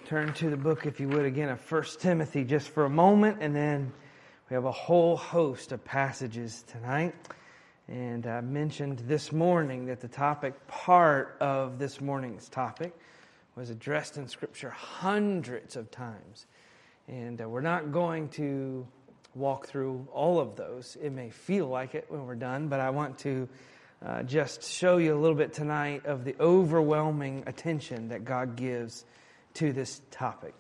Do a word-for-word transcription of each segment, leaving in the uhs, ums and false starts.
Turn to the book, if you would, again, of First Timothy just for a moment, and then we have a whole host of passages tonight. And I mentioned this morning that the topic, part of this morning's topic, was addressed in Scripture hundreds of times. And uh, we're not going to walk through all of those. It may feel like it when we're done, but I want to uh, just show you a little bit tonight of the overwhelming attention that God gives to this topic.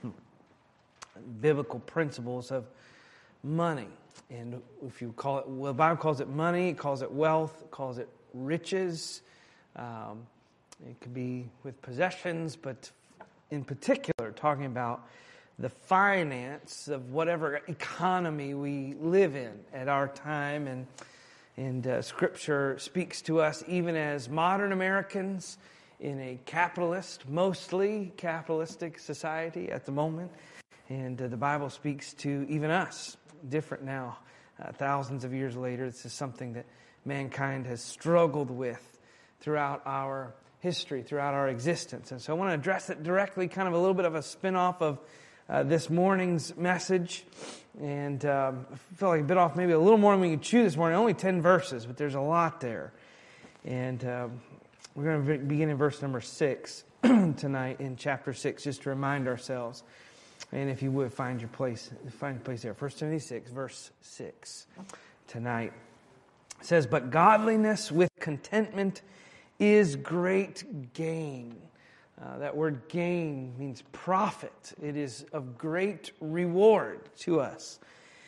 Biblical principles of money. And if you call it, well, the Bible calls it money, it calls it wealth, it calls it riches. Um, it could be with possessions, but in particular, talking about the finance of whatever economy we live in at our time. And, and uh, Scripture speaks to us even as modern Americans in a capitalist, mostly capitalistic society at the moment. And uh, the Bible speaks to even us, different now, uh, thousands of years later. This is something that mankind has struggled with throughout our history, throughout our existence. And so I want to address it directly, kind of a little bit of a spin-off of uh, this morning's message. And um, I feel like a bit off, maybe a little more than we could chew this morning. Only ten verses, but there's a lot there. And um, we're going to begin in verse number six tonight in chapter six, just to remind ourselves. And if you would, find your place, find your place there. First Timothy six, verse six tonight. It says, "But godliness with contentment is great gain." Uh, that word gain means profit. It is of great reward to us.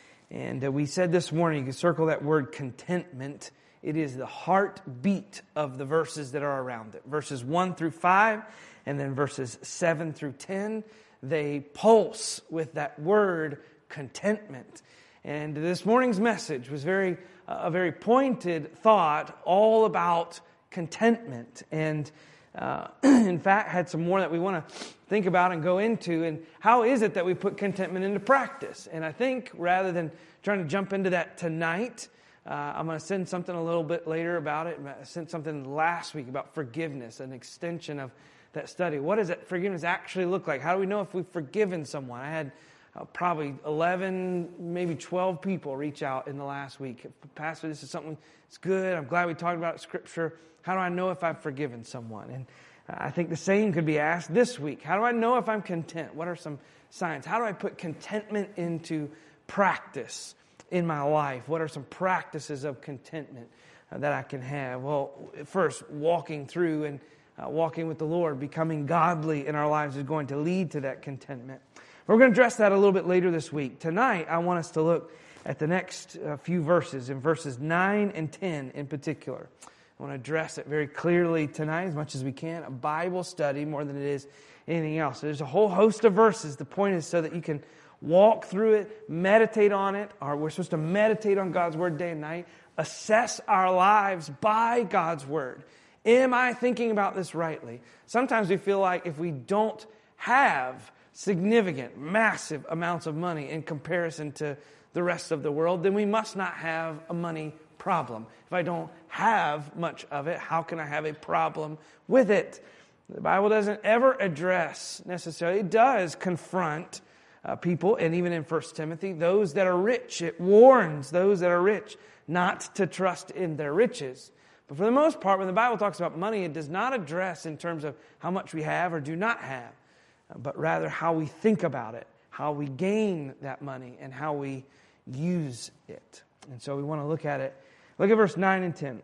And uh, we said this morning, you can circle that word contentment. It is the heartbeat of the verses that are around it. Verses one through five, and then verses seven through ten, they pulse with that word contentment. And this morning's message was very uh, a very pointed thought all about contentment. And uh, in fact, had some more that we want to think about and go into. And how is it that we put contentment into practice? And I think rather than trying to jump into that tonight, Uh, I'm going to send something a little bit later about it. I sent something last week about forgiveness, an extension of that study. What does that forgiveness actually look like? How do we know if we've forgiven someone? I had uh, probably eleven, maybe twelve people reach out in the last week. Pastor, this is something that's good. I'm glad we talked about Scripture. How do I know if I've forgiven someone? And I think the same could be asked this week. How do I know if I'm content? What are some signs? How do I put contentment into practice in my life? What are some practices of contentment uh, that I can have? Well, first, walking through and uh, walking with the Lord, becoming godly in our lives is going to lead to that contentment. We're going to address that a little bit later this week. Tonight, I want us to look at the next uh, few verses, in verses nine and ten in particular. I want to address it very clearly tonight as much as we can. A Bible study more than it is anything else. So there's a whole host of verses. The point is so that you can walk through it, meditate on it, or we're supposed to meditate on God's Word day and night, assess our lives by God's Word. Am I thinking about this rightly? Sometimes we feel like if we don't have significant, massive amounts of money in comparison to the rest of the world, then we must not have a money problem. If I don't have much of it, how can I have a problem with it? The Bible doesn't ever address necessarily, it does confront Uh, people, and even in First Timothy, those that are rich. It warns those that are rich not to trust in their riches. But for the most part, when the Bible talks about money, it does not address in terms of how much we have or do not have, uh, but rather how we think about it, how we gain that money, and how we use it. And so we want to look at it. Look at verse nine and ten.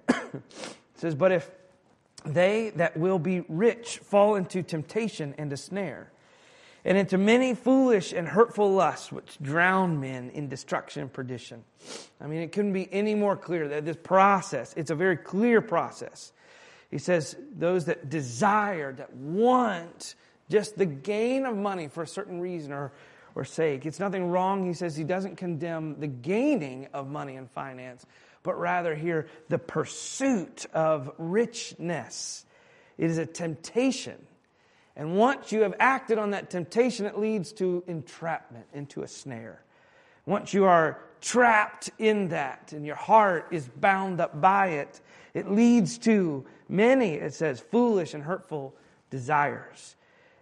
It says, "But if they that will be rich fall into temptation and a snare, and into many foolish and hurtful lusts, which drown men in destruction and perdition." I mean, it couldn't be any more clear that this process, it's a very clear process. He says, those that desire, that want just the gain of money for a certain reason or, or sake. It's nothing wrong, he says, he doesn't condemn the gaining of money and finance, but rather here, the pursuit of richness. It is a temptation. And once you have acted on that temptation, it leads to entrapment, into a snare. Once you are trapped in that and your heart is bound up by it, it leads to many, it says, foolish and hurtful desires.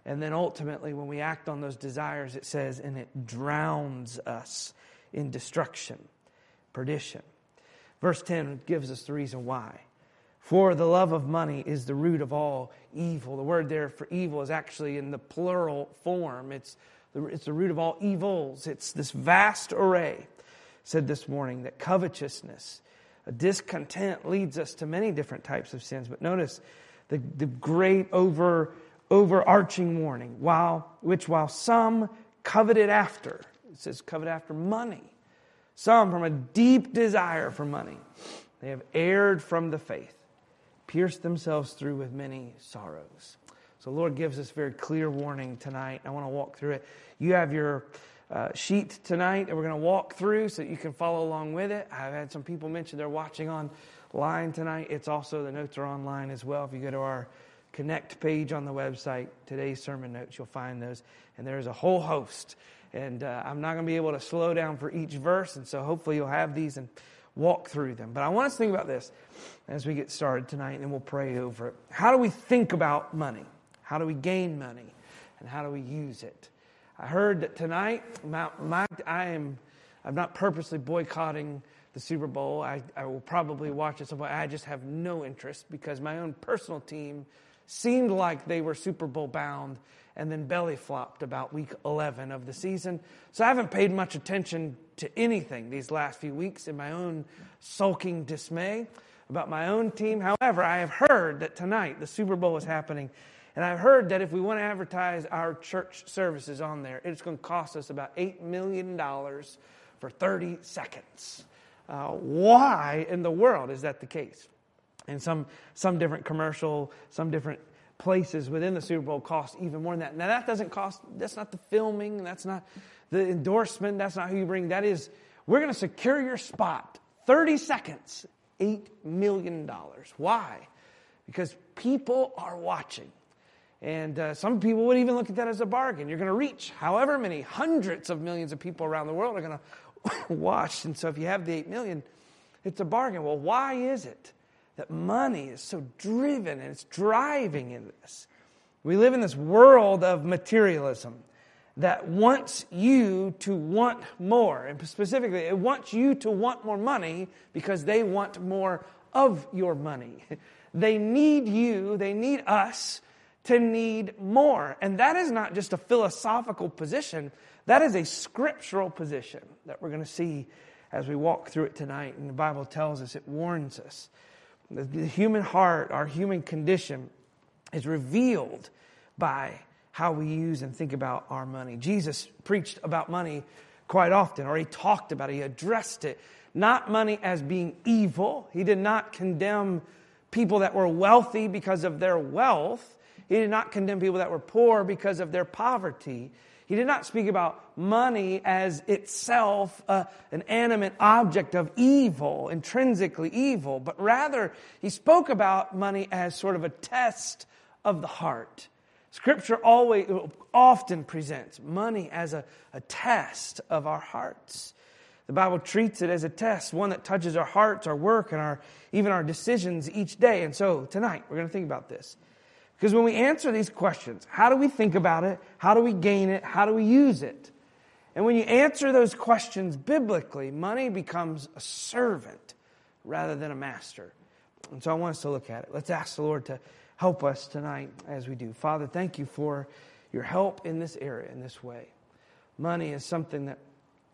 And then ultimately, when we act on those desires, it says, and it drowns us in destruction, perdition. Verse ten gives us the reason why. For the love of money is the root of all evil. The word there for evil is actually in the plural form. It's the, it's the root of all evils. It's this vast array. Said this morning that covetousness, a discontent leads us to many different types of sins. But notice the, the great over, overarching warning, while, which while some coveted after, it says covet after money, some from a deep desire for money, they have erred from the faith, pierced themselves through with many sorrows. So the Lord gives us very clear warning tonight. I want to walk through it. You have your uh, sheet tonight, and we're going to walk through so that you can follow along with it. I've had some people mention they're watching online tonight. It's also, the notes are online as well. If you go to our Connect page on the website, today's sermon notes, you'll find those. And there's a whole host. And uh, I'm not going to be able to slow down for each verse, and so hopefully you'll have these and walk through them. But I want us to think about this as we get started tonight, and we'll pray over it. How do we think about money? How do we gain money? And how do we use it? I heard that tonight, my, my, I am, I'm not purposely boycotting the Super Bowl. I, I will probably watch it some point. I just have no interest because my own personal team seemed like they were Super Bowl bound and then belly flopped about week eleven of the season. So I haven't paid much attention to anything these last few weeks in my own sulking dismay about my own team. However, I have heard that tonight the Super Bowl is happening. And I've heard that if we want to advertise our church services on there, it's going to cost us about eight million dollars for thirty seconds. Uh, why in the world is that the case? And some some different commercial, some different places within the Super Bowl cost even more than that. Now that doesn't cost, that's not the filming, that's not the endorsement, that's not who you bring. That is, we're going to secure your spot. thirty seconds, eight million dollars. Why? Because people are watching. And uh, some people would even look at that as a bargain. You're going to reach however many hundreds of millions of people around the world are going to watch. And so if you have the eight million, it's a bargain. Well, why is it that money is so driven and it's driving in this? We live in this world of materialism that wants you to want more. And specifically, it wants you to want more money because they want more of your money. They need you, they need us to need more. And that is not just a philosophical position. That is a scriptural position that we're going to see as we walk through it tonight. And the Bible tells us, it warns us. The human heart, our human condition, is revealed by how we use and think about our money. Jesus preached about money quite often, or he talked about it, he addressed it. Not money as being evil. He did not condemn people that were wealthy because of their wealth. He did not condemn people that were poor because of their poverty. He did not speak about money as itself uh, an animate object of evil, intrinsically evil, but rather he spoke about money as sort of a test of the heart. Scripture always, often presents money as a, a test of our hearts. The Bible treats it as a test, one that touches our hearts, our work, and our even our decisions each day. And so tonight we're going to think about this. Because when we answer these questions, how do we think about it? How do we gain it? How do we use it? And when you answer those questions biblically, money becomes a servant rather than a master. And so I want us to look at it. Let's ask the Lord to help us tonight as we do. Father, thank you for your help in this area, in this way. Money is something that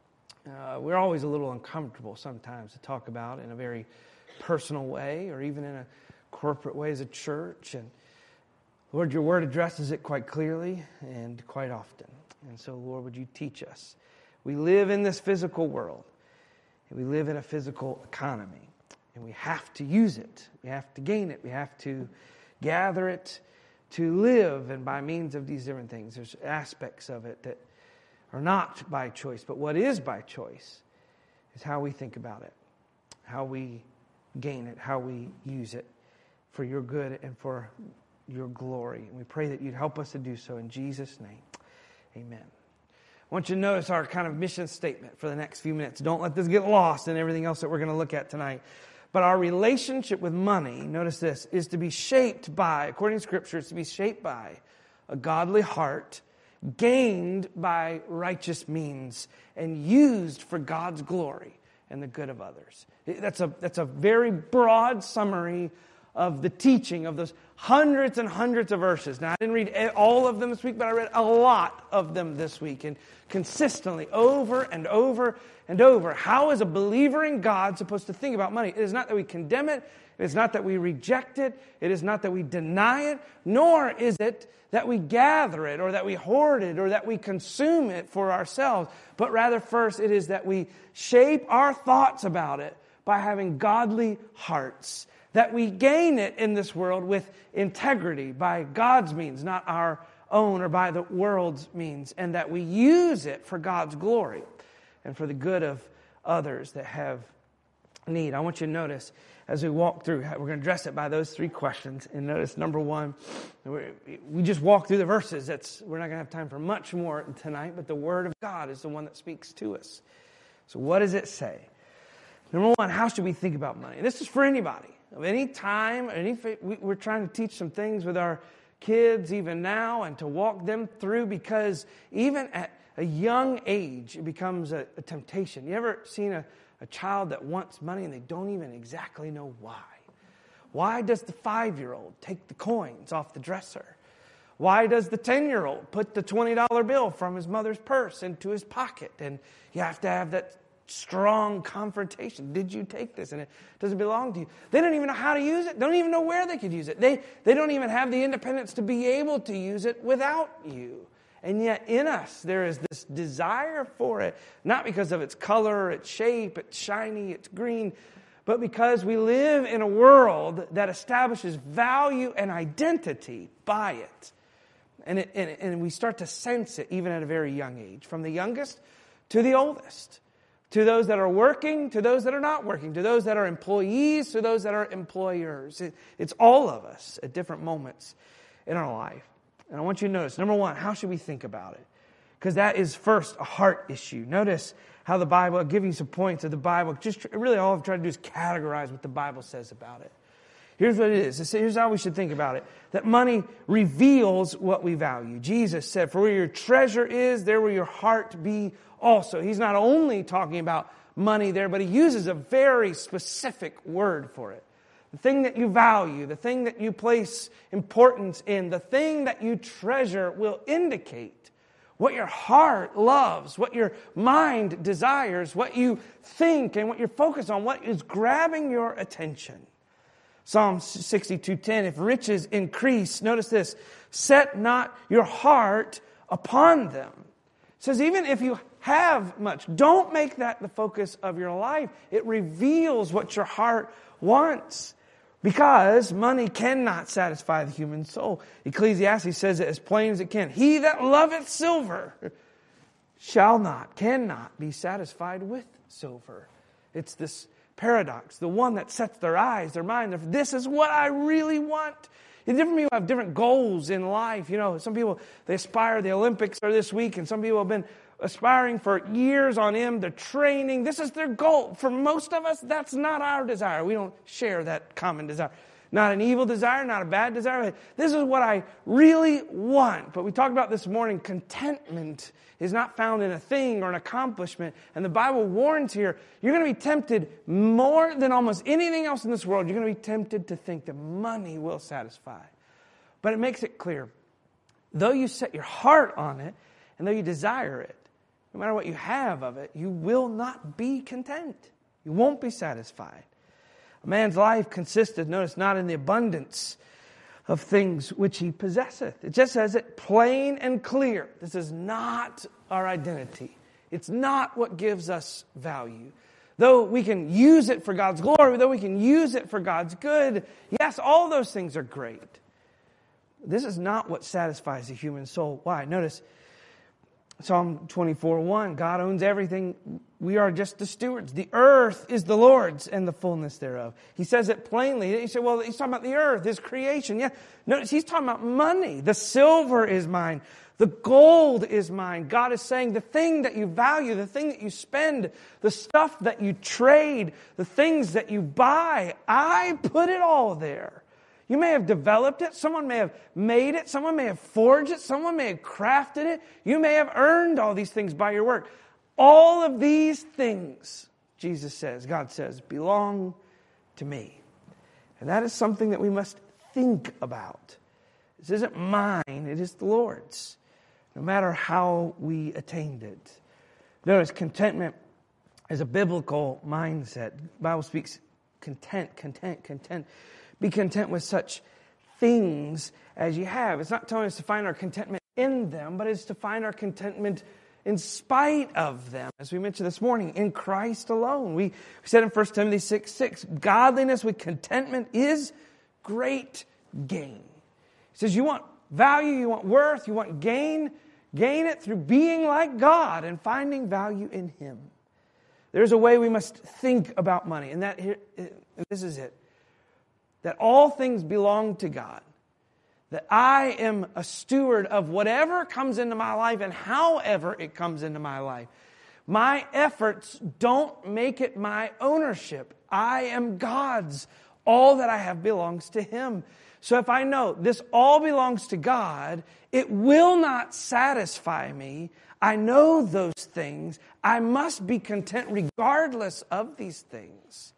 uh, we're always a little uncomfortable sometimes to talk about in a very personal way or even in a corporate way as a church. And Lord, your word addresses it quite clearly and quite often. And so, Lord, would you teach us? We live in this physical world, and we live in a physical economy, and we have to use it. We have to gain it. We have to gather it to live, and by means of these different things, there's aspects of it that are not by choice, but what is by choice is how we think about it, how we gain it, how we use it for your good and for your glory. And we pray that you'd help us to do so in Jesus' name. Amen. I want you to notice our kind of mission statement for the next few minutes. Don't let this get lost in everything else that we're going to look at tonight. But our relationship with money, notice this, is to be shaped by, according to Scripture, it's to be shaped by a godly heart, gained by righteous means, and used for God's glory and the good of others. That's a, that's a very broad summary of the teaching of those hundreds and hundreds of verses. Now, I didn't read all of them this week, but I read a lot of them this week, and consistently, over and over and over. How is a believer in God supposed to think about money? It is not that we condemn it. It is not that we reject it. It is not that we deny it. Nor is it that we gather it or that we hoard it or that we consume it for ourselves. But rather, first, it is that we shape our thoughts about it by having godly hearts. That we gain it in this world with integrity by God's means, not our own or by the world's means. And that we use it for God's glory and for the good of others that have need. I want you to notice as we walk through, we're going to address it by those three questions. And notice, number one, we just walk through the verses. That's, we're not going to have time for much more tonight, but the Word of God is the one that speaks to us. So what does it say? Number one, how should we think about money? And this is for anybody. Of any time, any, we're trying to teach some things with our kids even now and to walk them through, because even at a young age, it becomes a, a temptation. You ever seen a A child that wants money and they don't even exactly know why? Why does the five-year-old take the coins off the dresser? Why does the ten-year-old put the twenty dollar bill from his mother's purse into his pocket? And you have to have that strong confrontation. Did you take this? And it doesn't belong to you. They don't even know how to use it. They don't even know where they could use it. They, they don't even have the independence to be able to use it without you. And yet in us, there is this desire for it, not because of its color, its shape, it's shiny, it's green, but because we live in a world that establishes value and identity by it. And, it, and, and we start to sense it even at a very young age, from the youngest to the oldest, to those that are working, to those that are not working, to those that are employees, to those that are employers. It, it's all of us at different moments in our life. And I want you to notice, number one, how should we think about it? Because that is first a heart issue. Notice how the Bible, I'll give you some points of the Bible. Just really all I've tried to do is categorize what the Bible says about it. Here's what it is. Here's how we should think about it. That money reveals what we value. Jesus said, for where your treasure is, there will your heart be also. He's not only talking about money there, but he uses a very specific word for it. The thing that you value, the thing that you place importance in, the thing that you treasure will indicate what your heart loves, what your mind desires, what you think and what you're focused on, what is grabbing your attention. Psalm sixty-two ten, if riches increase, notice this, set not your heart upon them. It says even if you have much, don't make that the focus of your life. It reveals what your heart wants. Because money cannot satisfy the human soul. Ecclesiastes says it as plain as it can. He that loveth silver shall not, cannot be satisfied with silver. It's this paradox. The one that sets their eyes, their mind, their, this is what I really want. And different people have different goals in life. You know, some people, they aspire, the Olympics are this week, and some people have been aspiring for years on end. They're training. This is their goal. For most of us, that's not our desire. We don't share that common desire. Not an evil desire, not a bad desire. This is what I really want. But we talked about this morning, contentment is not found in a thing or an accomplishment. And the Bible warns here, you're going to be tempted more than almost anything else in this world. You're going to be tempted to think that money will satisfy. But it makes it clear, though you set your heart on it, and though you desire it, no matter what you have of it, you will not be content. You won't be satisfied. A man's life consisteth, notice, not in the abundance of things which he possesseth. It just says it plain and clear. This is not our identity. It's not what gives us value. Though we can use it for God's glory, though we can use it for God's good, yes, all those things are great. This is not what satisfies the human soul. Why? Notice Psalm twenty-four one, God owns everything. We are just the stewards. The earth is the Lord's and the fullness thereof. He says it plainly. He said, well, he's talking about the earth, his creation. Yeah, notice he's talking about money. The silver is mine. The gold is mine. God is saying the thing that you value, the thing that you spend, the stuff that you trade, the things that you buy, I put it all there. You may have developed it. Someone may have made it. Someone may have forged it. Someone may have crafted it. You may have earned all these things by your work. All of these things, Jesus says, God says, belong to me. And that is something that we must think about. This isn't mine, it is the Lord's, no matter how we attained it. Notice contentment is a biblical mindset. The Bible speaks content, content, content. Be content with such things as you have. It's not telling us to find our contentment in them, but it's to find our contentment in spite of them. As we mentioned this morning, in Christ alone. We said in First Timothy six six, godliness with contentment is great gain. He says you want value, you want worth, you want gain. Gain it through being like God and finding value in Him. There's a way we must think about money, and that here, this is it. That all things belong to God. That I am a steward of whatever comes into my life and however it comes into my life. My efforts don't make it my ownership. I am God's. All that I have belongs to Him. So if I know this all belongs to God, it will not satisfy me. I know those things. I must be content regardless of these things.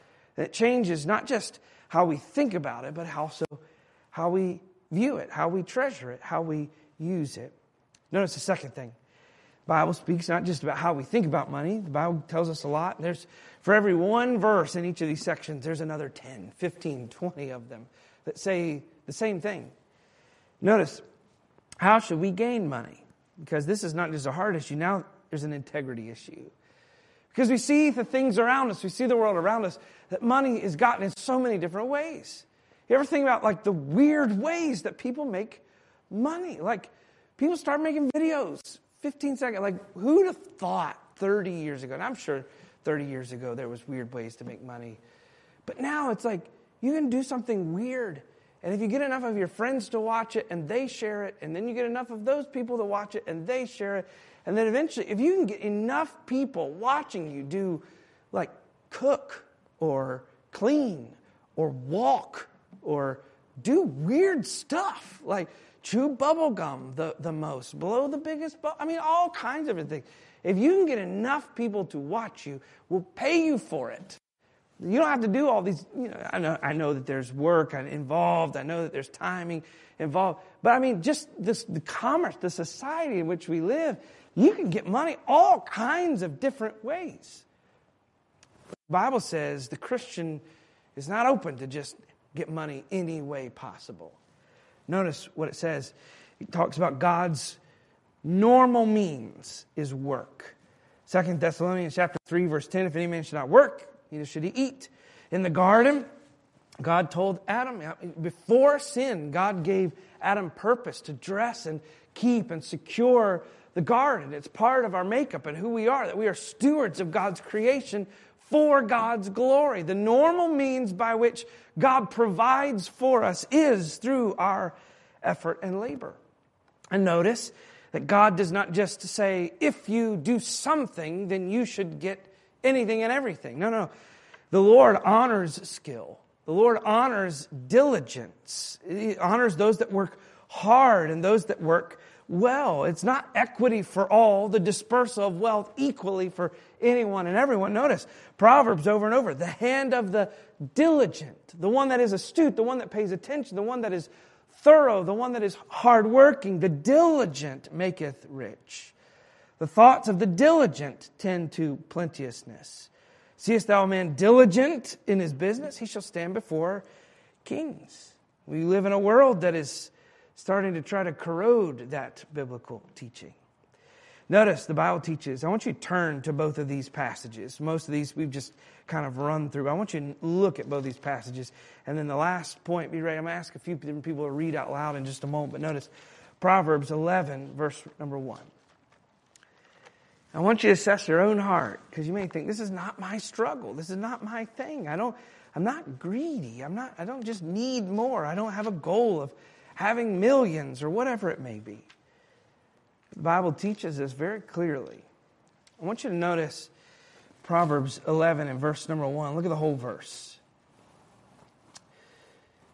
It changes not just how we think about it, but also how we view it, how we treasure it, how we use it. Notice the second thing. The Bible speaks not just about how we think about money. The Bible tells us a lot. There's, for every one verse in each of these sections, there's another ten, fifteen, twenty of them that say the same thing. Notice, how should we gain money? Because this is not just a heart issue. Now there's an integrity issue. Because we see the things around us, we see the world around us, that money is gotten in so many different ways. You ever think about like the weird ways that people make money? Like people start making videos, fifteen seconds. Like who'd have thought thirty years ago? And I'm sure thirty years ago there was weird ways to make money. But now it's like you can do something weird. And if you get enough of your friends to watch it and they share it, and then you get enough of those people to watch it and they share it, and then eventually, if you can get enough people watching you do like cook or clean or walk or do weird stuff, like chew bubble gum the, the most, blow the biggest bubble, I mean, all kinds of things. If you can get enough people to watch you, will pay you for it. You don't have to do all these, you know, I know, I know that there's work involved. I know that there's timing involved. But I mean, just this, the commerce, the society in which we live, you can get money all kinds of different ways. The Bible says the Christian is not open to just get money any way possible. Notice what it says. It talks about God's normal means is work. Second Thessalonians chapter three, verse ten, if any man should not work, neither should he eat. In the garden, God told Adam, before sin, God gave Adam purpose to dress and keep and secure the garden. It's part of our makeup and who we are, that we are stewards of God's creation for God's glory. The normal means by which God provides for us is through our effort and labor. And notice that God does not just say, if you do something, then you should get anything and everything. No, no. The Lord honors skill. The Lord honors diligence. He honors those that work hard and those that work well. It's not equity for all, the dispersal of wealth equally for anyone and everyone. Notice Proverbs over and over. The hand of the diligent, the one that is astute, the one that pays attention, the one that is thorough, the one that is hardworking, the diligent maketh rich. The thoughts of the diligent tend to plenteousness. Seest thou a man diligent in his business? He shall stand before kings. We live in a world that is starting to try to corrode that biblical teaching. Notice the Bible teaches, I want you to turn to both of these passages. Most of these we've just kind of run through. I want you to look at both these passages. And then the last point, be ready. I'm going to ask a few different people to read out loud in just a moment. But notice Proverbs eleven, verse number one. I want you to assess your own heart, because you may think, this is not my struggle. This is not my thing. I don't, I'm not greedy. I'm not, I don't just need more. I don't have a goal of having millions or whatever it may be. The Bible teaches us very clearly. I want you to notice Proverbs eleven and verse number one. Look at the whole verse. It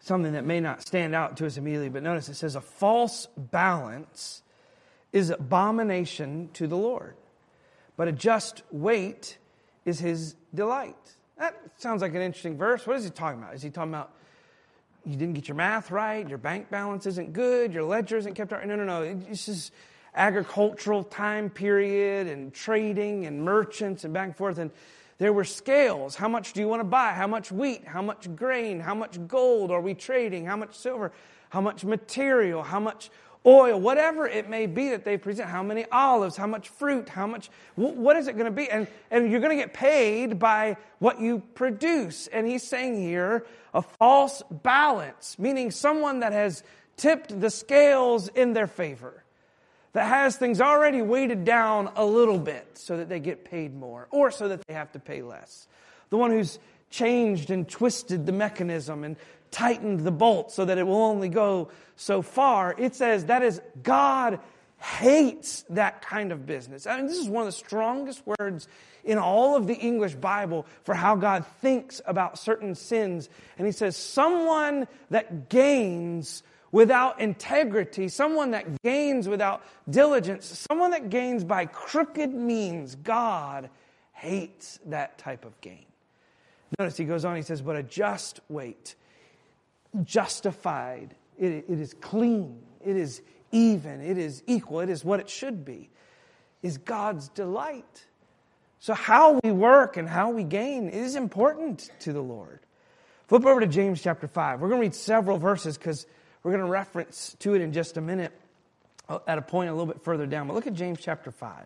something that may not stand out to us immediately, but notice it says a false balance is abomination to the Lord, but a just weight is his delight. That sounds like an interesting verse. What is he talking about? Is he talking about you didn't get your math right, your bank balance isn't good, your ledger isn't kept right? No, no, no. It's just agricultural time period and trading and merchants and back and forth. And there were scales. How much do you want to buy? How much wheat? How much grain? How much gold are we trading? How much silver? How much material? How much oil? Whatever it may be that they present. How many olives? How much fruit? How much? What is it going to be? And, and you're going to get paid by what you produce. And he's saying here a false balance, meaning someone that has tipped the scales in their favor, that has things already weighted down a little bit so that they get paid more or so that they have to pay less. The one who's changed and twisted the mechanism and tightened the bolt so that it will only go so far. It says that is, God hates that kind of business. I mean, this is one of the strongest words in all of the English Bible for how God thinks about certain sins. And he says, someone that gains without integrity, someone that gains without diligence, someone that gains by crooked means, God hates that type of gain. Notice he goes on, he says, but a just weight, justified, it, it is clean, it is even, it is equal, it is what it should be, is God's delight. So how we work and how we gain is important to the Lord. Flip over to James chapter five. We're going to read several verses because we're going to reference to it in just a minute at a point a little bit further down. But look at James chapter five.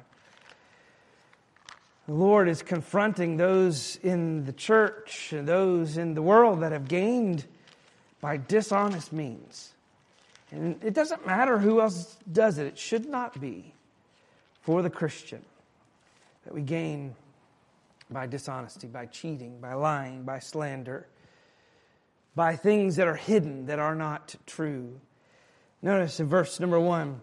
The Lord is confronting those in the church and those in the world that have gained by dishonest means. And it doesn't matter who else does it. It should not be for the Christian that we gain by dishonesty, by cheating, by lying, by slander, by things that are hidden, that are not true. Notice in verse number one,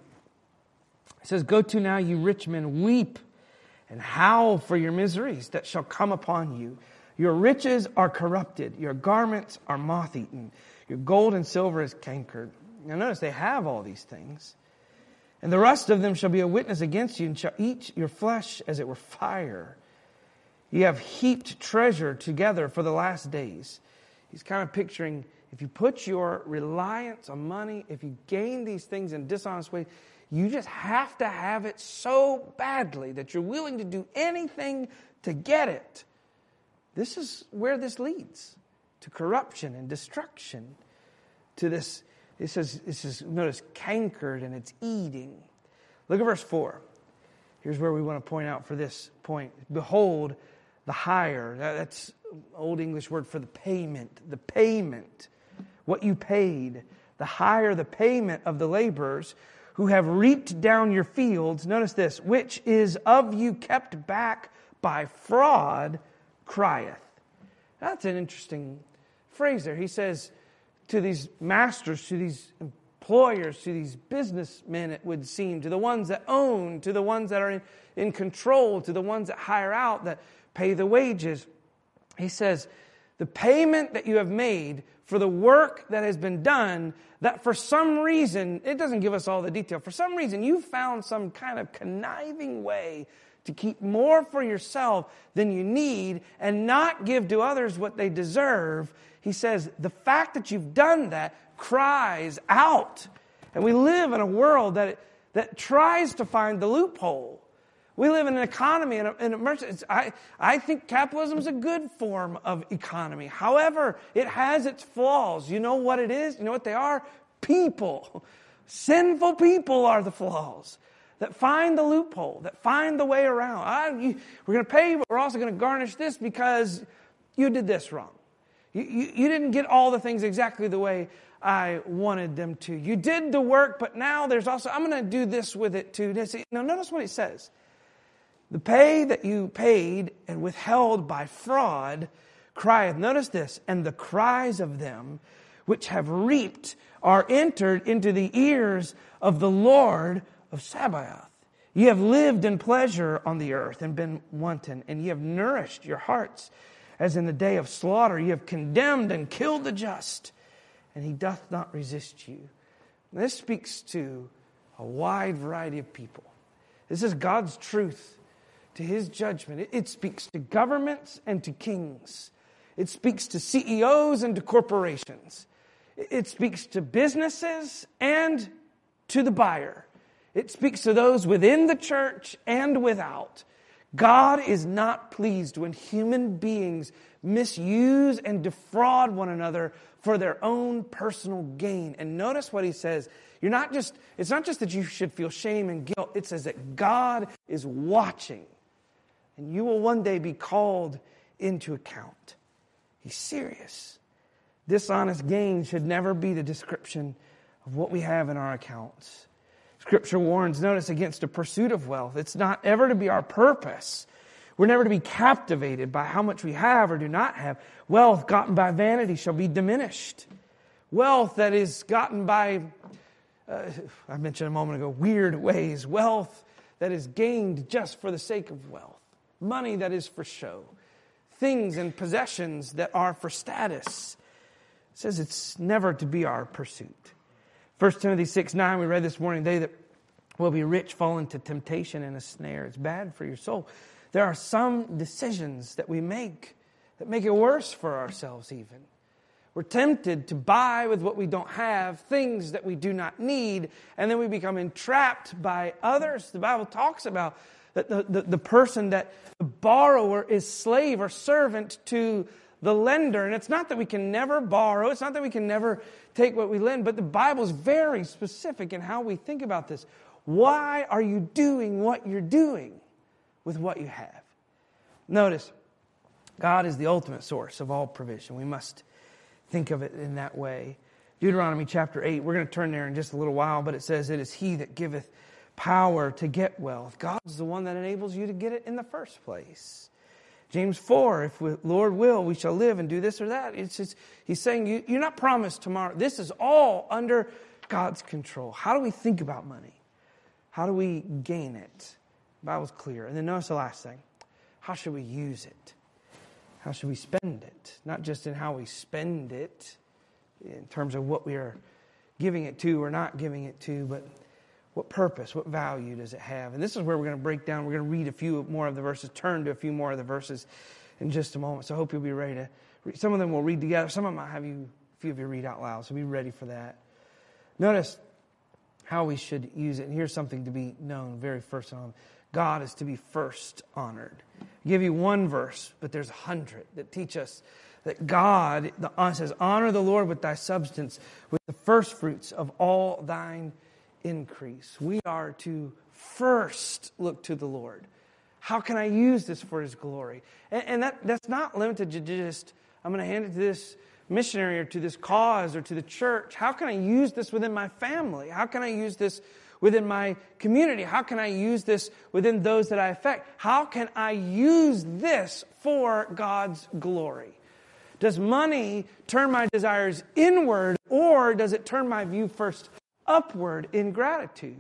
it says, go to now, you rich men, weep and howl for your miseries that shall come upon you. Your riches are corrupted. Your garments are moth-eaten. Your gold and silver is cankered. Now notice they have all these things. And the rust of them shall be a witness against you and shall eat your flesh as it were fire. You have heaped treasure together for the last days. He's kind of picturing, if you put your reliance on money, if you gain these things in dishonest ways, you just have to have it so badly that you're willing to do anything to get it. This is where this leads, to corruption and destruction, to this, it says, it says, notice, cankered and it's eating. Look at verse four. Here's where we want to point out for this point. Behold, the hire, that's Old English word for the payment, the payment, what you paid, the hire, the payment of the laborers who have reaped down your fields, notice this, which is of you kept back by fraud, crieth. That's an interesting phrase there. He says to these masters, to these employers, to these businessmen, it would seem, to the ones that own, to the ones that are in, in control, to the ones that hire out, that pay the wages. He says, the payment that you have made for the work that has been done, that for some reason, it doesn't give us all the detail, for some reason you found some kind of conniving way to keep more for yourself than you need and not give to others what they deserve. He says, the fact that you've done that cries out. And we live in a world that, that tries to find the loophole. We live in an economy, in a, in a merchant. I, I think capitalism is a good form of economy. However, it has its flaws. You know what it is? You know what they are? People. Sinful people are the flaws that find the loophole, that find the way around. I, you, we're going to pay you, but we're also going to garnish this because you did this wrong. You, you, you didn't get all the things exactly the way I wanted them to. You did the work, but now there's also, I'm going to do this with it too. Now notice what he says. The pay that you paid and withheld by fraud crieth, notice this, and the cries of them which have reaped are entered into the ears of the Lord of Sabaoth. Ye have lived in pleasure on the earth and been wanton, and ye have nourished your hearts as in the day of slaughter. Ye have condemned and killed the just, and he doth not resist you. And this speaks to a wide variety of people. This is God's truth to his judgment. It, it speaks to governments and to kings. It speaks to C E Os and to corporations. It, it speaks to businesses and to the buyer. It speaks to those within the church and without. God is not pleased when human beings misuse and defraud one another for their own personal gain. And notice what he says. You're not just, it's not just that you should feel shame and guilt. It says that God is watching. And you will one day be called into account. He's serious. Dishonest gain should never be the description of what we have in our accounts. Scripture warns, notice, against a pursuit of wealth. It's not ever to be our purpose. We're never to be captivated by how much we have or do not have. Wealth gotten by vanity shall be diminished. Wealth that is gotten by, uh, I mentioned a moment ago, weird ways. Wealth that is gained just for the sake of wealth. Money that is for show. Things and possessions that are for status. It says it's never to be our pursuit. First Timothy six nine, we read this morning, they that will be rich fall into temptation and a snare. It's bad for your soul. There are some decisions that we make that make it worse for ourselves even. We're tempted to buy with what we don't have, things that we do not need, and then we become entrapped by others. The Bible talks about that the, the, the person that the borrower is slave or servant to the lender. And it's not that we can never borrow. It's not that we can never take what we lend. But the Bible is very specific in how we think about this. Why are you doing what you're doing with what you have? Notice, God is the ultimate source of all provision. We must think of it in that way. Deuteronomy chapter eight, we're going to turn there in just a little while, but it says, it is he that giveth power to get wealth. God's the one that enables you to get it in the first place. James four, if we, Lord will, we shall live and do this or that. It's just, he's saying you, you're not promised tomorrow. This is all under God's control. How do we think about money? How do we gain it? The Bible's clear. And then notice the last thing. How should we use it? How should we spend it? Not just in how we spend it, in terms of what we are giving it to or not giving it to, but what purpose, what value does it have? And this is where we're going to break down. We're going to read a few more of the verses, turn to a few more of the verses in just a moment. So I hope you'll be ready to read. Some of them we'll read together. Some of them I'll have you, a few of you read out loud. So be ready for that. Notice how we should use it. And here's something to be known very first on. God is to be first honored. I'll give you one verse, but there's a hundred that teach us that God the, says, honor the Lord with thy substance, with the first fruits of all thine increase. We are to first look to the Lord. How can I use this for his glory? And, and that, that's not limited to just, I'm going to hand it to this missionary or to this cause or to the church. How can I use this within my family? How can I use this within my community? How can I use this within those that I affect? How can I use this for God's glory? Does money turn my desires inward, or does it turn my view first upward in gratitude?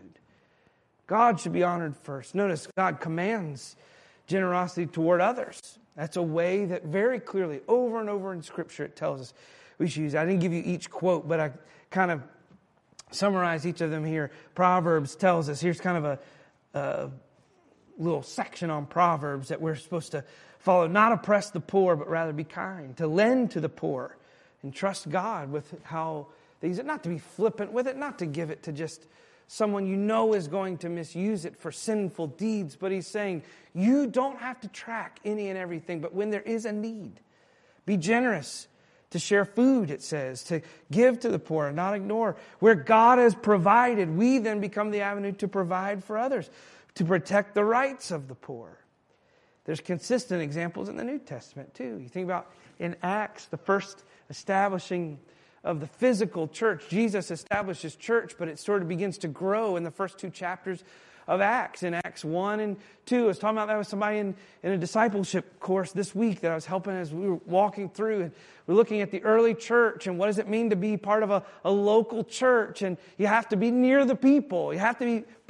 God should be honored first. Notice God commands generosity toward others. That's a way that very clearly, over and over in Scripture, it tells us we should use. I didn't give you each quote, but I kind of summarize each of them here. Proverbs tells us, here's kind of a, a little section on Proverbs that we're supposed to follow. Not oppress the poor, but rather be kind. To lend to the poor and trust God with how they use it. Not to be flippant with it, not to give it to just someone you know is going to misuse it for sinful deeds. But he's saying, you don't have to track any and everything, but when there is a need, be generous. To share food, it says, to give to the poor and not ignore. Where God has provided, we then become the avenue to provide for others, to protect the rights of the poor. There's consistent examples in the New Testament too. You think about in Acts, the first establishing of the physical church. Jesus establishes church, but it sort of begins to grow in the first two chapters of Acts. In Acts one and two, I was talking about that with somebody in, in a discipleship course this week that I was helping as we were walking through. And we're looking at the early church and what does it mean to be part of a, a local church. And you have to be near the people. You have to be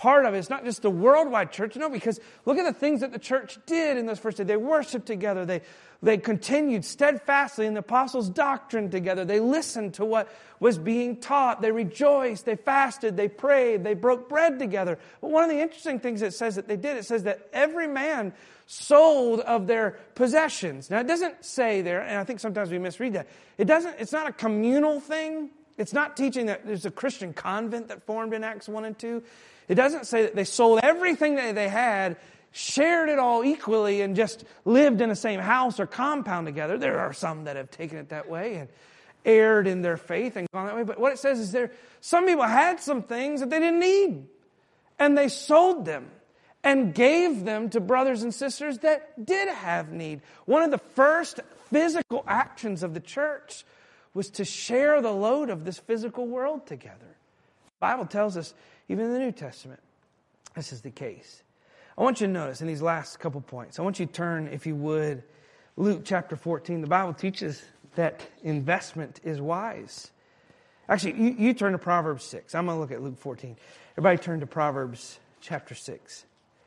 part of it. It's not just the worldwide church. No, because look at the things that the church did in those first days. They worshiped together. They, they continued steadfastly in the apostles' doctrine together. They listened to what was being taught. They rejoiced. They fasted. They prayed. They broke bread together. But one of the interesting things it says that they did, it says that every man sold of their possessions. Now, it doesn't say there, and I think sometimes we misread that. It doesn't, it's not a communal thing. It's not teaching that there's a Christian convent that formed in Acts one and two. It doesn't say that they sold everything that they had, shared it all equally, and just lived in the same house or compound together. There are some that have taken it that way and erred in their faith and gone that way. But what it says is there, some people had some things that they didn't need, and they sold them and gave them to brothers and sisters that did have need. One of the first physical actions of the church was to share the load of this physical world together. The Bible tells us, even in the New Testament, this is the case. I want you to notice in these last couple points, I want you to turn, if you would, Luke chapter fourteen. The Bible teaches that investment is wise. Actually, you, you turn to Proverbs six. I'm going to look at Luke fourteen. Everybody turn to Proverbs chapter six.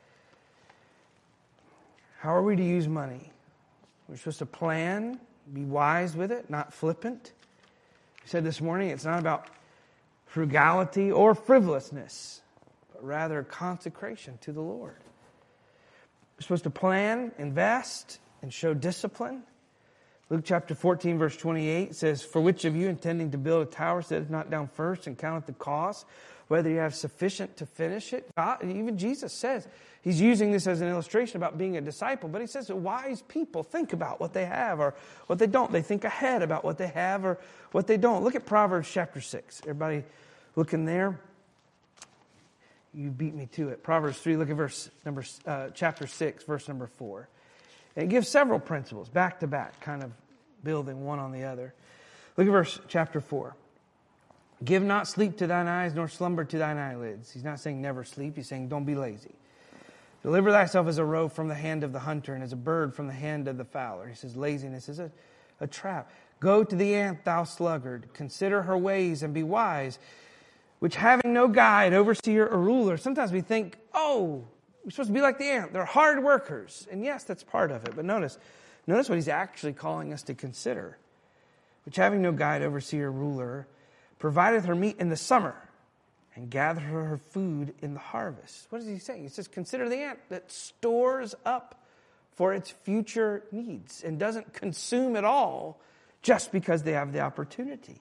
How are we to use money? We're supposed to plan, be wise with it, not flippant. We said this morning it's not about frugality or frivolousness, but rather consecration to the Lord. We're supposed to plan, invest, and show discipline. Luke chapter fourteen, verse twenty-eight says, "For which of you intending to build a tower sitteth not down first and counteth the cost, whether you have sufficient to finish it?" God, even Jesus says, he's using this as an illustration about being a disciple, but he says that wise people think about what they have or what they don't. They think ahead about what they have or what they don't. Look at Proverbs chapter six. Everybody looking there? You beat me to it. Proverbs three, look at verse number uh, chapter six, verse number four. And it gives several principles, back to back, kind of building one on the other. Look at verse chapter four. "Give not sleep to thine eyes, nor slumber to thine eyelids." He's not saying never sleep. He's saying don't be lazy. "Deliver thyself as a roe from the hand of the hunter, and as a bird from the hand of the fowler." He says laziness is a, a trap. "Go to the ant, thou sluggard. Consider her ways and be wise, which having no guide, overseer, or ruler." Sometimes we think, oh, we're supposed to be like the ant. They're hard workers. And yes, that's part of it. But notice, notice what he's actually calling us to consider. "Which having no guide, overseer, ruler, provideth her meat in the summer, and gathereth her food in the harvest." What is he saying? He says, consider the ant that stores up for its future needs and doesn't consume it all just because they have the opportunity.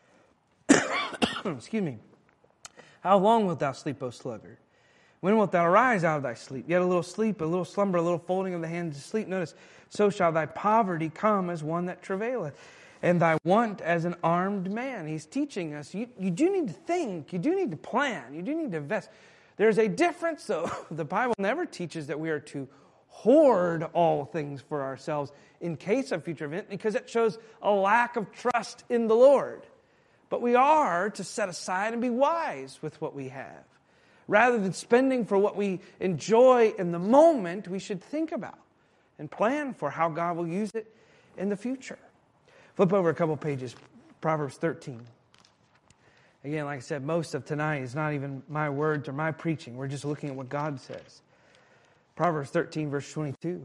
Excuse me. "How long wilt thou sleep, O sluggard? When wilt thou arise out of thy sleep? Yet a little sleep, a little slumber, a little folding of the hands to sleep. Notice, so shall thy poverty come as one that travaileth, and thy want as an armed man." He's teaching us, you, you do need to think, you do need to plan, you do need to invest. There's a difference, though. The Bible never teaches that we are to hoard all things for ourselves in case of future event, because it shows a lack of trust in the Lord. But we are to set aside and be wise with what we have. Rather than spending for what we enjoy in the moment, we should think about and plan for how God will use it in the future. Flip over a couple pages, Proverbs thirteen. Again, like I said, most of tonight is not even my words or my preaching. We're just looking at what God says. Proverbs thirteen, verse twenty-two.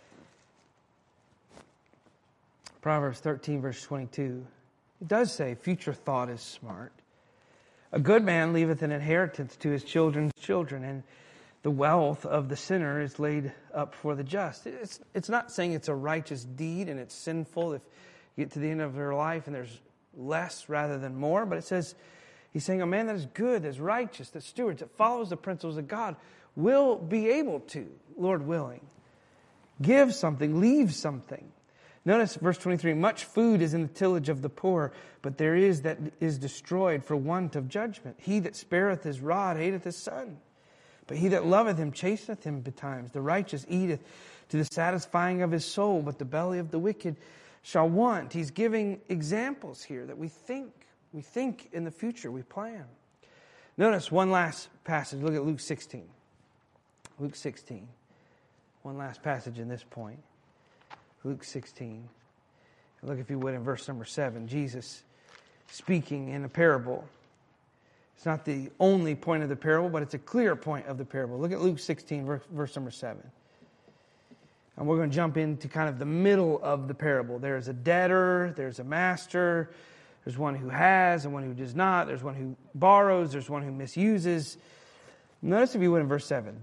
Proverbs thirteen, verse twenty-two. It does say, future thought is smart. "A good man leaveth an inheritance to his children's children, and the wealth of the sinner is laid up for the just." It's, it's not saying it's a righteous deed and it's sinful if you get to the end of your life and there's less rather than more. But it says, he's saying a man that is good, that is righteous, that stewards, that follows the principles of God will be able to, Lord willing, give something, leave something. Notice verse twenty-three, "Much food is in the tillage of the poor, but there is that is destroyed for want of judgment. He that spareth his rod hateth his son, but he that loveth him chasteneth him betimes. The righteous eateth to the satisfying of his soul, but the belly of the wicked shall want." He's giving examples here that we think, we think in the future, we plan. Notice one last passage. Look at Luke sixteen. Luke sixteen. One last passage in this point. Luke sixteen. Look, if you would, in verse number seven. Jesus speaking in a parable. It's not the only point of the parable, but it's a clear point of the parable. Look at Luke sixteen, verse, verse number seven. And we're going to jump into kind of the middle of the parable. There's a debtor, there's a master, there's one who has and one who does not, there's one who borrows, there's one who misuses. Notice if you would in verse seven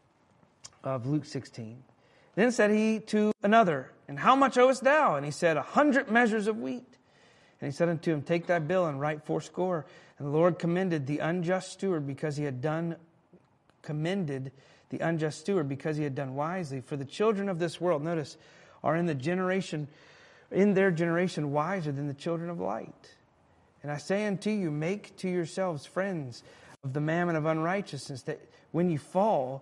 of Luke sixteen. Then said he to another, and how much owest thou? And he said, a hundred measures of wheat. And he said unto him, take thy bill and write fourscore. And the Lord commended the unjust steward because he had done, commended the unjust steward because he had done wisely. For the children of this world, notice, are in the generation, in their generation wiser than the children of light. And I say unto you, make to yourselves friends of the mammon of unrighteousness, that when you fall,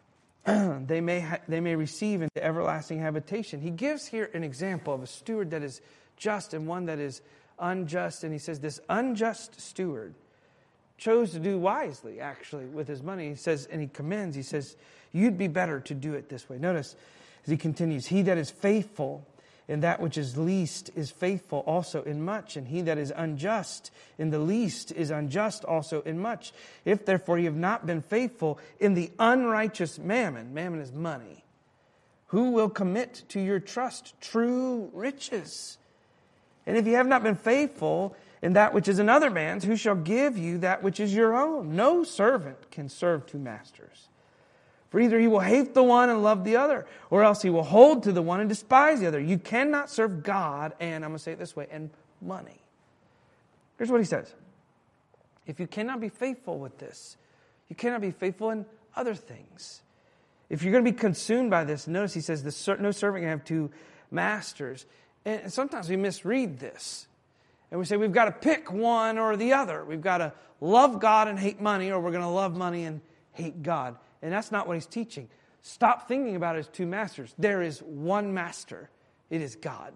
they may ha- they may receive into everlasting habitation. He gives here an example of a steward that is just and one that is unjust. And he says this unjust steward chose to do wisely, actually, with his money. He says, and he commends, he says, you'd be better to do it this way. Notice as he continues, he that is faithful in that which is least is faithful also in much, and he that is unjust in the least is unjust also in much. If therefore you have not been faithful in the unrighteous mammon, mammon is money, who will commit to your trust true riches? And if you have not been faithful in that which is another man's, who shall give you that which is your own? No servant can serve two masters. For either he will hate the one and love the other, or else he will hold to the one and despise the other. You cannot serve God and, I'm going to say it this way, and money. Here's what he says. If you cannot be faithful with this, you cannot be faithful in other things. If you're going to be consumed by this, notice he says, the, no servant can have two masters. And sometimes we misread this. And we say we've got to pick one or the other. We've got to love God and hate money, or we're going to love money and hate God. And that's not what he's teaching. Stop thinking about it as two masters. There is one master. It is God.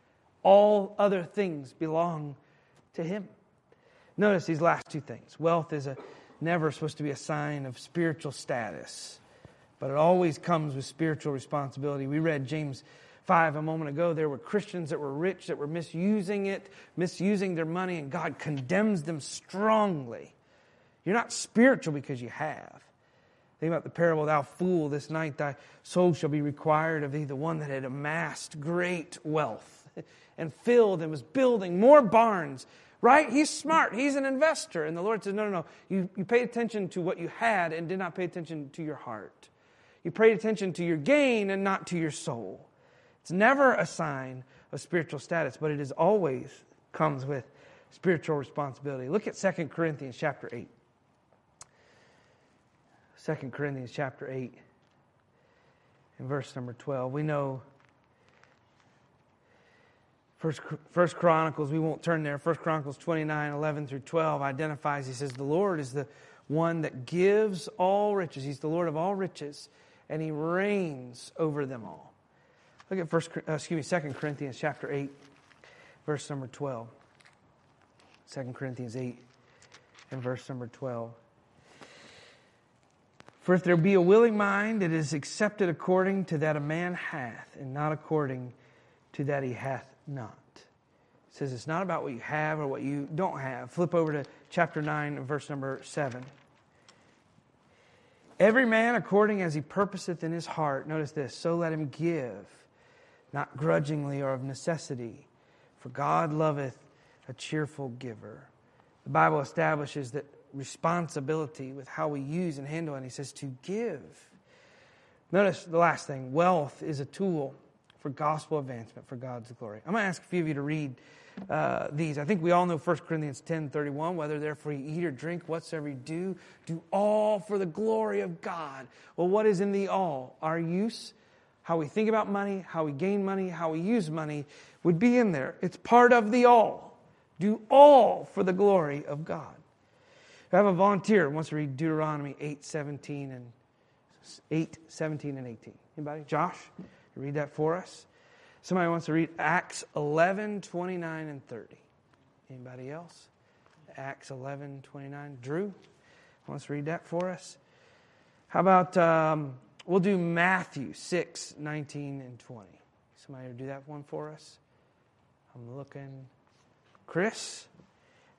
All other things belong to him. Notice these last two things. Wealth is a, never supposed to be a sign of spiritual status, but it always comes with spiritual responsibility. We read James five a moment ago. There were Christians that were rich, that were misusing it, misusing their money, and God condemns them strongly. You're not spiritual because you have. Think about the parable, thou fool, this night thy soul shall be required of thee, the one that had amassed great wealth and filled and was building more barns. Right? He's smart. He's an investor. And the Lord says, no, no, no. You, you paid attention to what you had and did not pay attention to your heart. You paid attention to your gain and not to your soul. It's never a sign of spiritual status, but it is always comes with spiritual responsibility. Look at Second Corinthians chapter eight. Second Corinthians chapter eight and verse number twelve. We know First, First Chronicles, we won't turn there. First Chronicles twenty-nine, eleven through twelve identifies, he says, the Lord is the one that gives all riches. He's the Lord of all riches, and he reigns over them all. Look at first, uh, excuse me, Second Corinthians chapter eight, verse number twelve. Second Corinthians eight and verse number twelve. For if there be a willing mind, it is accepted according to that a man hath, and not according to that he hath not. It says it's not about what you have or what you don't have. Flip over to chapter nine, verse number seven. Every man according as he purposeth in his heart, notice this, so let him give, not grudgingly or of necessity, for God loveth a cheerful giver. The Bible establishes that responsibility with how we use and handle it. And he says to give. Notice the last thing. Wealth is a tool for gospel advancement, for God's glory. I'm going to ask a few of you to read uh, these. I think we all know First Corinthians ten thirty-one. Whether therefore you eat or drink, whatsoever you do, do all for the glory of God. Well, what is in the all? Our use, how we think about money, how we gain money, how we use money would be in there. It's part of the all. Do all for the glory of God. I have a volunteer who wants to read Deuteronomy eight seventeen and eight seventeen and eighteen. Anybody? Josh, you read that for us. Somebody wants to read Acts eleven twenty-nine and thirty. Anybody else? Acts eleven twenty-nine. Drew wants to read that for us. How about um, we'll do Matthew six nineteen and twenty. Somebody do that one for us. I'm looking. Chris.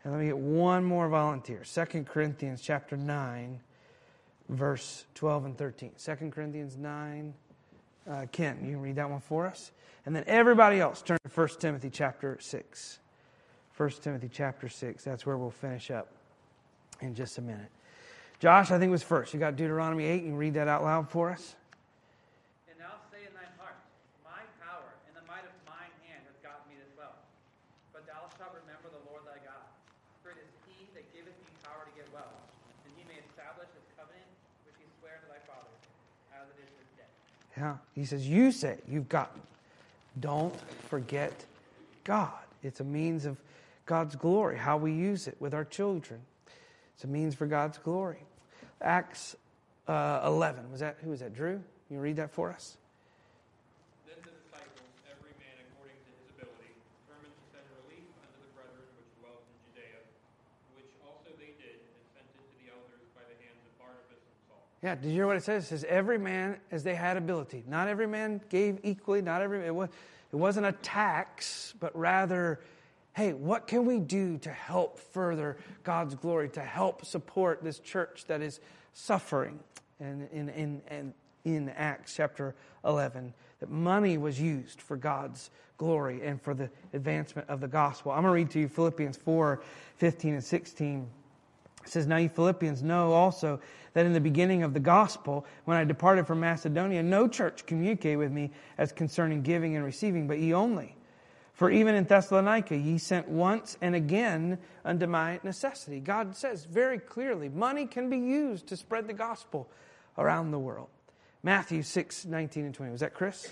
And let me get one more volunteer. Second Corinthians chapter nine, verse twelve and thirteen. Second Corinthians nine. Uh, Ken, you can read that one for us. And then everybody else, turn to First Timothy chapter six. First Timothy chapter six. That's where we'll finish up in just a minute. Josh, I think was first. You got Deuteronomy eight. You can read that out loud for us. And thou say in thine heart, my power and the might of mine hand hath gotten me this wealth. But thou shalt remember the Lord thy God. For it is he that giveth thee power to get wealth, and he may establish his covenant which he sware unto thy fathers, as it is this day. Yeah, he says, you say you've gotten. Don't forget God. It's a means of God's glory, how we use it with our children. It's a means for God's glory. Acts uh, eleven. Was that, who was that? Drew? You read that for us? Then the disciples, every man according to his ability, determined to send relief unto the brethren which dwelt in Judea, which also they did, and sent it to the elders by the hands of Barnabas and Saul. Yeah, did you hear what it says? It says every man as they had ability. Not every man gave equally. Not every it was it wasn't a tax, but rather, hey, what can we do to help further God's glory, to help support this church that is suffering? And in in in, in Acts chapter eleven, that money was used for God's glory and for the advancement of the gospel. I'm going to read to you Philippians four, fifteen and sixteen. It says, now you Philippians know also that in the beginning of the gospel, when I departed from Macedonia, no church communicated with me as concerning giving and receiving, but ye only. For even in Thessalonica, ye sent once and again unto my necessity. God says very clearly, money can be used to spread the gospel around the world. Matthew six, nineteen and twenty. Was that Chris?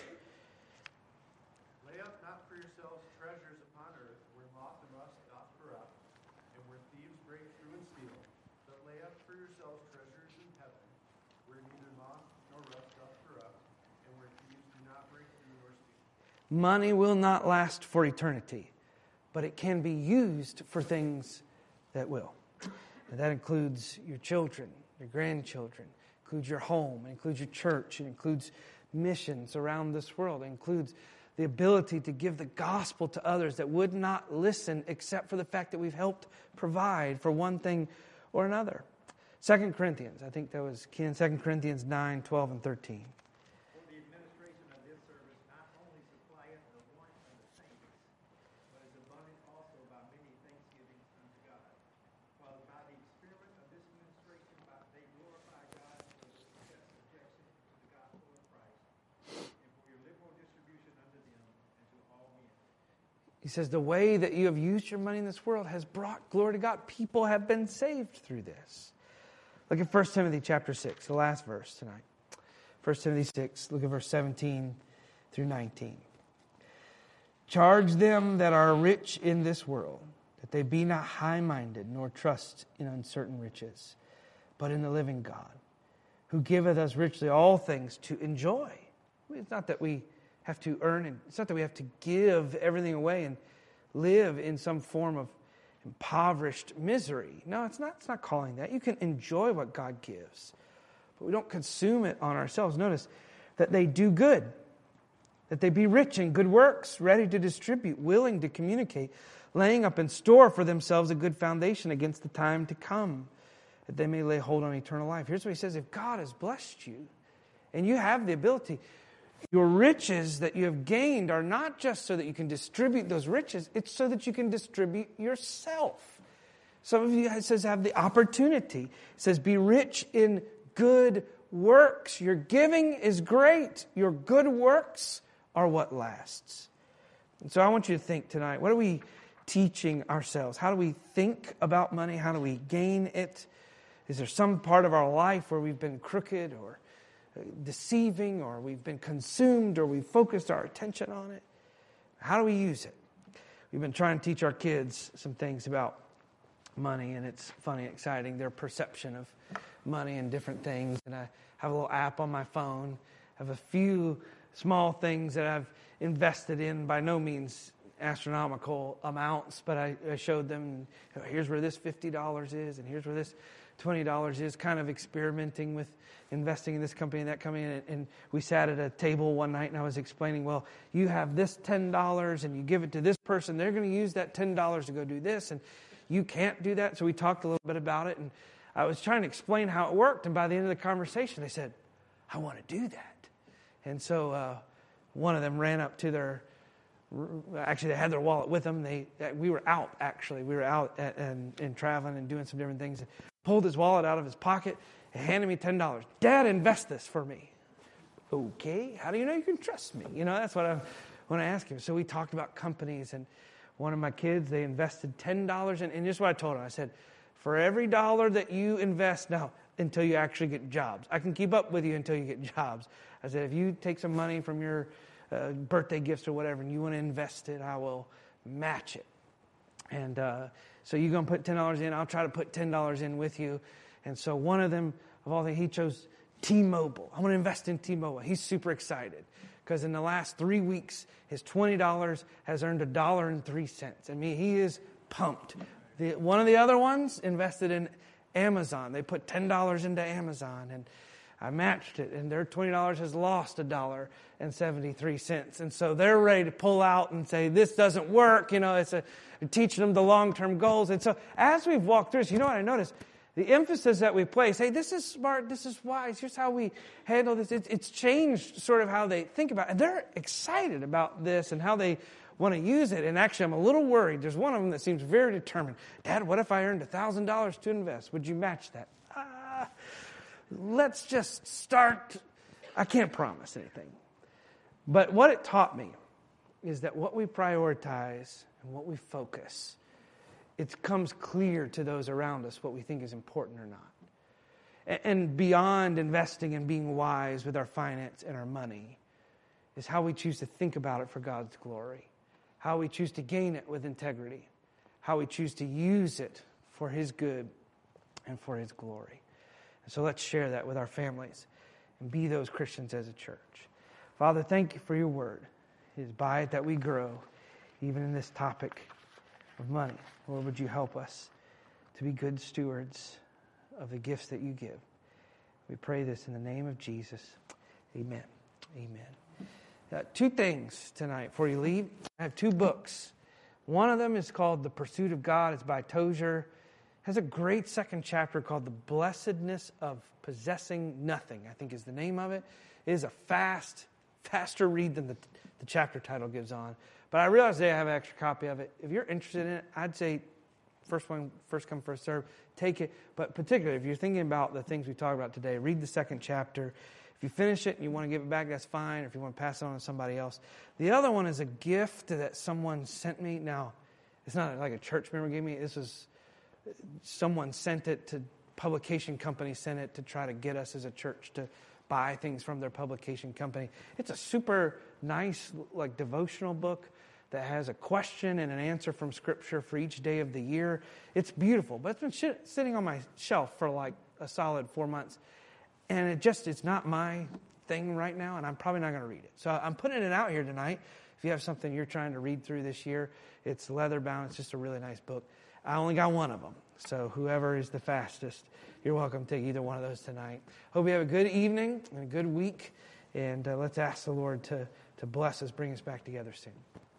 Lay up not for yourselves treasures upon earth, where moth and rust doth corrupt, and where thieves break through and steal. But lay up for yourselves treasures in heaven, where neither moth nor rust doth corrupt, and where thieves do not break through nor steal. Money will not last for eternity, but it can be used for things that will. And that includes your children, your grandchildren, includes your home, it includes your church, it includes missions around this world, it includes the ability to give the gospel to others that would not listen except for the fact that we've helped provide for one thing or another. Second Corinthians, I think that was Ken, Second Corinthians nine, twelve, and thirteen. For the administration of this service not only supplieth the want of the saints, but is abundant also by many thanksgivings unto God. While by the experiment of this administration by, they glorify God for the success objection to the gospel of Christ, and for your liberal distribution unto them and to all men. He says the way that you have used your money in this world has brought glory to God. People have been saved through this. Look at First Timothy chapter six, the last verse tonight. First Timothy six, look at verse seventeen through nineteen. Charge them that are rich in this world, that they be not high-minded, nor trust in uncertain riches, but in the living God, who giveth us richly all things to enjoy. It's not that we have to earn it. It's not that we have to give everything away and live in some form of impoverished misery. No, it's not, it's not calling that. You can enjoy what God gives, but we don't consume it on ourselves. Notice that they do good, that they be rich in good works, ready to distribute, willing to communicate, laying up in store for themselves a good foundation against the time to come, that they may lay hold on eternal life. Here's what he says: if God has blessed you, and you have the ability, your riches that you have gained are not just so that you can distribute those riches, it's so that you can distribute yourself. Some of you, it says, have the opportunity. It says, be rich in good works. Your giving is great. Your good works are what lasts. And so I want you to think tonight, what are we teaching ourselves? How do we think about money? How do we gain it? Is there some part of our life where we've been crooked or deceiving, or we've been consumed, or we've focused our attention on it? How do we use it? We've been trying to teach our kids some things about money, and it's funny, exciting, their perception of money and different things. And I have a little app on my phone. I have a few small things that I've invested in, by no means astronomical amounts, but I, I showed them, here's where this fifty dollars is, and here's where this twenty dollars is, kind of experimenting with investing in this company and that company. And, and we sat at a table one night and I was explaining, well, you have this ten dollars and you give it to this person. They're going to use that ten dollars to go do this. And you can't do that. So we talked a little bit about it, and I was trying to explain how it worked. And by the end of the conversation, they said, I want to do that. And so uh, one of them ran up to their, actually they had their wallet with them. They We were out, actually. We were out at, and, and traveling and doing some different things. Pulled his wallet out of his pocket and handed me ten dollars. Dad, invest this for me. Okay, how do you know you can trust me? You know, that's what I want to ask him. So we talked about companies, and one of my kids, they invested ten dollars. In, and just what I told him, I said, for every dollar that you invest now, until you actually get jobs. I can keep up with you until you get jobs. I said, if you take some money from your uh, birthday gifts or whatever, and you want to invest it, I will match it. And uh, so you're going to put ten dollars in. I'll try to put ten dollars in with you. And so one of them, of all things, he chose T-Mobile. I want to invest in T-Mobile. He's super excited because in the last three weeks, his twenty dollars has earned a dollar and three cents. I mean, he is pumped. The, one of the other ones invested in Amazon. They put ten dollars into Amazon, and I matched it, and their twenty dollars has lost a dollar and seventy-three cents. And so they're ready to pull out and say, this doesn't work. You know, it's a, teaching them the long-term goals. And so as we've walked through this, you know what I noticed? The emphasis that we place, hey, this is smart, this is wise, here's how we handle this. It's, it's changed sort of how they think about it. And they're excited about this and how they want to use it. And actually, I'm a little worried. There's one of them that seems very determined. Dad, what if I earned one thousand dollars to invest? Would you match that? Uh, let's just start. I can't promise anything. But what it taught me is that what we prioritize and what we focus, it comes clear to those around us what we think is important or not. And beyond investing and being wise with our finance and our money is how we choose to think about it for God's glory, how we choose to gain it with integrity, how we choose to use it for His good and for His glory. And so let's share that with our families and be those Christians as a church. Father, thank you for your word. It is by it that we grow, even in this topic of money. Lord, would you help us to be good stewards of the gifts that you give. We pray this in the name of Jesus. Amen. Amen. Uh, two things tonight before you leave. I have two books. One of them is called The Pursuit of God. It's by Tozer. It has a great second chapter called The Blessedness of Possessing Nothing, I think is the name of it. It is a fast, faster read than the, the chapter title gives on. But I realize today I have an extra copy of it. If you're interested in it, I'd say first one, first come, first serve. Take it. But particularly, if you're thinking about the things we talked about today, read the second chapter. If you finish it and you want to give it back, that's fine. Or if you want to pass it on to somebody else. The other one is a gift that someone sent me. Now, it's not like a church member gave me. This was someone sent it to publication company, sent it to try to get us as a church to buy things from their publication company. It's a super nice, like, devotional book that has a question and an answer from Scripture for each day of the year. It's beautiful, but it's been sh- sitting on my shelf for like a solid four months. And it just, it's not my thing right now, and I'm probably not going to read it. So I'm putting it out here tonight. If you have something you're trying to read through this year, it's leather bound. It's just a really nice book. I only got one of them. So whoever is the fastest, you're welcome to take either one of those tonight. Hope you have a good evening and a good week. And uh, let's ask the Lord to, to bless us, bring us back together soon.